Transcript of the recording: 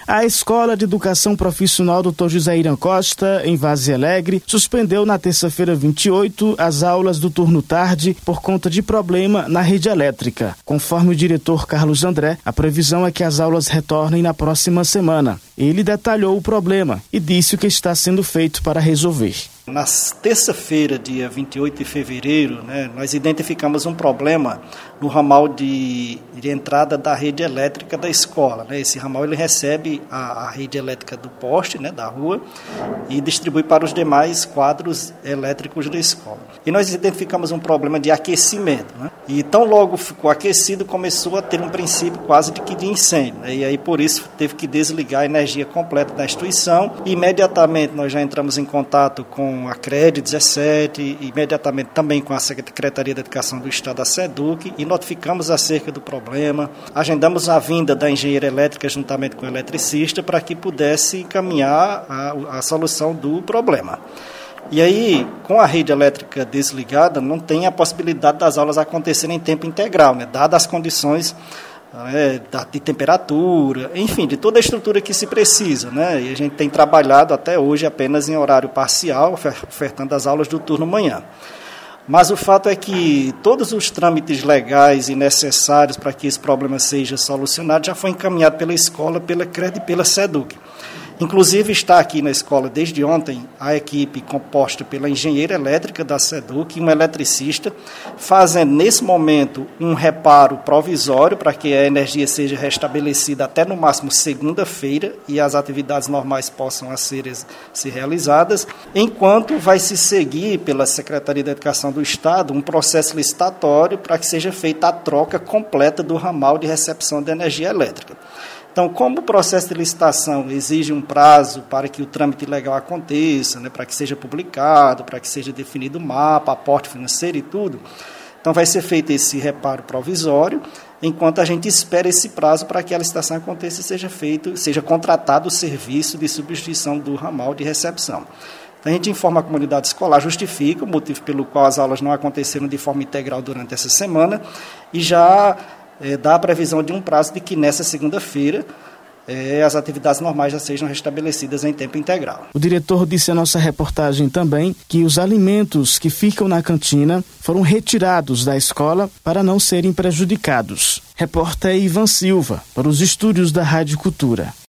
A Escola de Educação Profissional Dr. José Irã Costa, em Várzea Alegre, suspendeu na terça-feira 28 as aulas do turno tarde por conta de problema na rede elétrica. Conforme o diretor Carlos André, a previsão é que as aulas retornem na próxima semana. Ele detalhou o problema e disse o que está sendo feito para resolver. Na terça-feira, dia 28 de fevereiro, nós identificamos um problema no ramal de entrada da rede elétrica da escola. Esse ramal ele recebe a rede elétrica do poste, da rua, e distribui para os demais quadros elétricos da escola. E nós identificamos um problema de aquecimento. E tão logo ficou aquecido, começou a ter um princípio quase de incêndio. E aí, por isso, teve que desligar a energia completa da instituição. E, imediatamente, nós já entramos em contato com a CRED 17, imediatamente também com a Secretaria da Educação do Estado, a SEDUC, e notificamos acerca do problema. Agendamos a vinda da engenheira elétrica juntamente com o eletricista para que pudesse encaminhar a solução do problema. E aí, com a rede elétrica desligada, não tem a possibilidade das aulas acontecerem em tempo integral, dadas as condições de temperatura, enfim, de toda a estrutura que se precisa. E a gente tem trabalhado até hoje apenas em horário parcial, ofertando as aulas do turno manhã. Mas o fato é que todos os trâmites legais e necessários para que esse problema seja solucionado já foi encaminhado pela escola, pela CRED e pela SEDUC. Inclusive está aqui na escola desde ontem a equipe composta pela engenheira elétrica da SEDUC e um eletricista, fazendo nesse momento um reparo provisório para que a energia seja restabelecida até no máximo segunda-feira e as atividades normais possam ser realizadas, enquanto vai se seguir pela Secretaria da Educação do Estado um processo licitatório para que seja feita a troca completa do ramal de recepção de energia elétrica. Então, como o processo de licitação exige um prazo para que o trâmite legal aconteça, para que seja publicado, para que seja definido o mapa, aporte financeiro e tudo, então vai ser feito esse reparo provisório, enquanto a gente espera esse prazo para que a licitação aconteça e seja contratado o serviço de substituição do ramal de recepção. Então, a gente informa a comunidade escolar, justifica o motivo pelo qual as aulas não aconteceram de forma integral durante essa semana e já dá a previsão de um prazo de que nessa segunda-feira as atividades normais já sejam restabelecidas em tempo integral. O diretor disse à nossa reportagem também que os alimentos que ficam na cantina foram retirados da escola para não serem prejudicados. Repórter Ivan Silva, para os estúdios da Rádio Cultura.